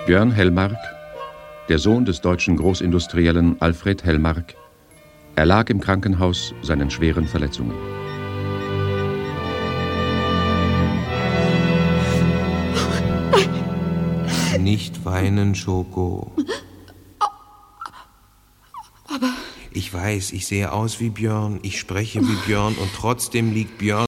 Björn Hellmark, der Sohn des deutschen Großindustriellen Alfred Hellmark, erlag im Krankenhaus seinen schweren Verletzungen. Nicht weinen, Schoko. Aber... Ich weiß, ich sehe aus wie Björn, ich spreche wie Björn und trotzdem liegt Björn